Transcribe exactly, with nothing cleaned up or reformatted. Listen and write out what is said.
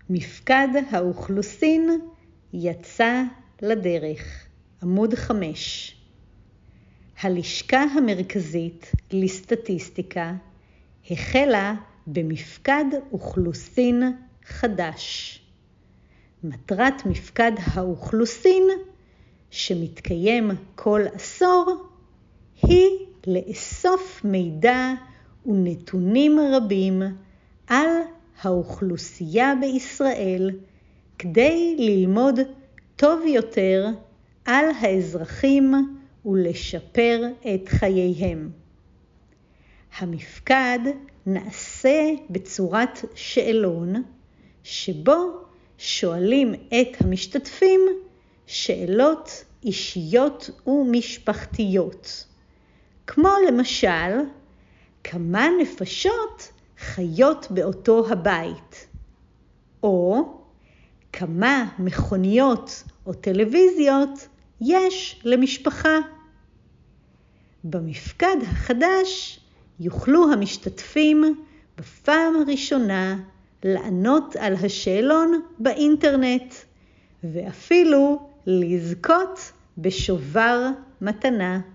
מפקד האוכלוסין יצא לדרך. עמוד חמש. הלשכה המרכזית לסטטיסטיקה החלה במפקד אוכלוסין חדש. מטרת מפקד האוכלוסין, שמתקיים כל עשור, היא לאסוף מידע ונתונים רבים על האוכלוסייה בישראל, כדי ללמוד טוב יותר על האזרחים ולשפר את חייהם. המפקד נעשה בצורת שאלון, שבו שואלים את המשתתפים שאלות אישיות ומשפחתיות, כמו למשל, כמה נפשות חיות באותו הבית, או כמה מכוניות או טלוויזיות יש למשפחה. במפקד החדש יוכלו המשתתפים בפעם הראשונה לענות על השאלון באינטרנט, ואפילו לזכות בשובר מתנה.